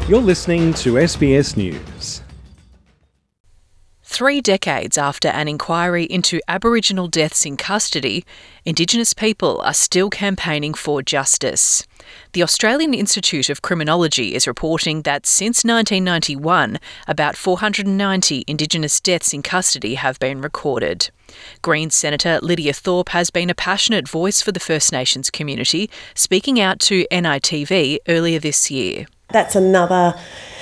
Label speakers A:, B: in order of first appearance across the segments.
A: You're listening to SBS News.
B: 3 decades after an inquiry into Aboriginal deaths in custody, Indigenous people are still campaigning for justice. The Australian Institute of Criminology is reporting that since 1991, about 490 Indigenous deaths in custody have been recorded. Greens Senator Lydia Thorpe has been a passionate voice for the First Nations community, speaking out to NITV earlier this year.
C: That's another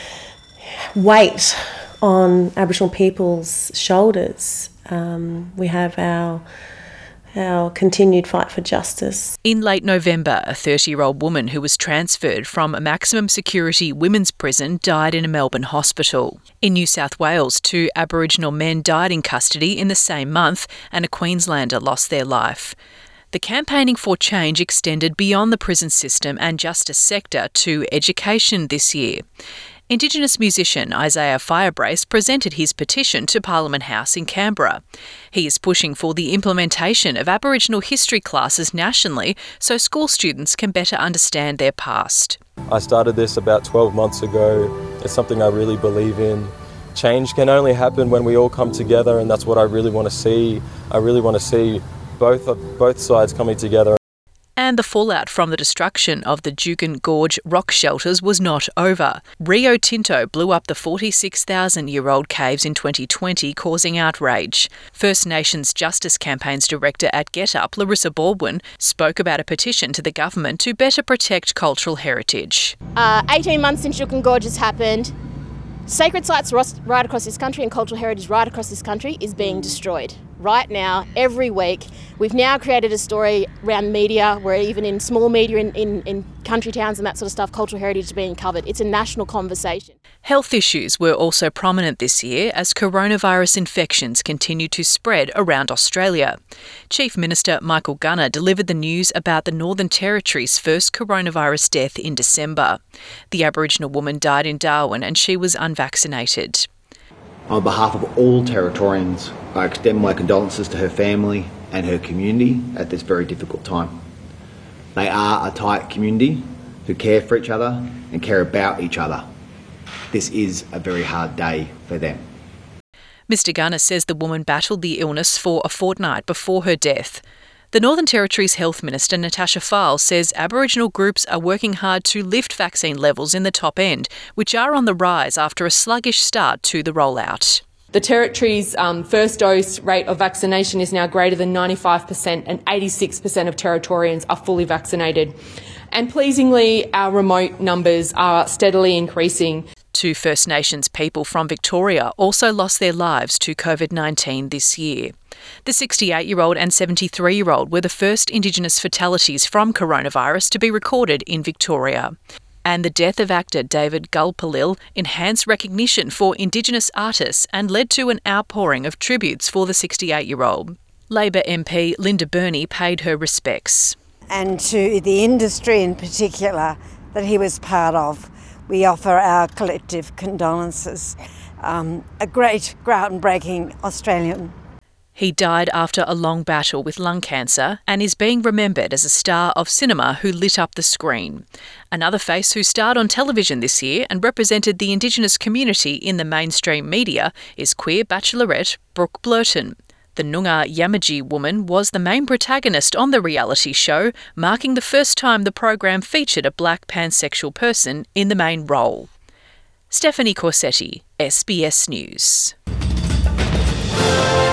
C: weight on Aboriginal people's shoulders. We have our continued fight for justice.
B: In late November, a 30-year-old woman who was transferred from a maximum security women's prison died in a Melbourne hospital. In New South Wales, 2 Aboriginal men died in custody in the same month, and a Queenslander lost their life. The campaigning for change extended beyond the prison system and justice sector to education this year. Indigenous musician Isaiah Firebrace presented his petition to Parliament House in Canberra. He is pushing for the implementation of Aboriginal history classes nationally so school students can better understand their past.
D: I started this about 12 months ago. It's something I really believe in. Change can only happen when we all come together, and that's what I really want to see. I really want to see both sides coming together.
B: And the fallout from the destruction of the Juukan Gorge rock shelters was not over. Rio Tinto blew up the 46,000-year-old caves in 2020, causing outrage. First Nations Justice Campaign's director at GetUp, Larissa Baldwin, spoke about a petition to the government to better protect cultural heritage.
E: 18 months since Juukan Gorge has happened, sacred sites right across this country and cultural heritage right across this country is being destroyed. Right now, every week, we've now created a story around media where even in small media in country towns and that sort of stuff, cultural heritage is being covered. It's a national conversation.
B: Health issues were also prominent this year as coronavirus infections continue to spread around Australia. Chief Minister Michael Gunner delivered the news about the Northern Territory's first coronavirus death in December. The Aboriginal woman died in Darwin and she was unvaccinated.
F: On behalf of all Territorians, I extend my condolences to her family and her community at this very difficult time. They are a tight community who care for each other and care about each other. This is a very hard day for them.
B: Mr Gunner says the woman battled the illness for a fortnight before her death. The Northern Territory's Health Minister, Natasha File, says Aboriginal groups are working hard to lift vaccine levels in the top end, which are on the rise after a sluggish start to the rollout.
G: The Territory's first dose rate of vaccination is now greater than 95% and 86% of Territorians are fully vaccinated. And pleasingly, our remote numbers are steadily increasing.
B: 2 First Nations people from Victoria also lost their lives to COVID-19 this year. The 68-year-old and 73-year-old were the first Indigenous fatalities from coronavirus to be recorded in Victoria. And the death of actor David Gulpilil enhanced recognition for Indigenous artists and led to an outpouring of tributes for the 68-year-old. Labor MP Linda Burney paid her respects.
H: And to the industry in particular that he was part of, we offer our collective condolences. A great, groundbreaking Australian.
B: He died after a long battle with lung cancer and is being remembered as a star of cinema who lit up the screen. Another face who starred on television this year and represented the Indigenous community in the mainstream media is queer bachelorette Brooke Blurton. The Noongar Yamaji woman was the main protagonist on the reality show, marking the first time the program featured a black pansexual person in the main role. Stephanie Corsetti, SBS News.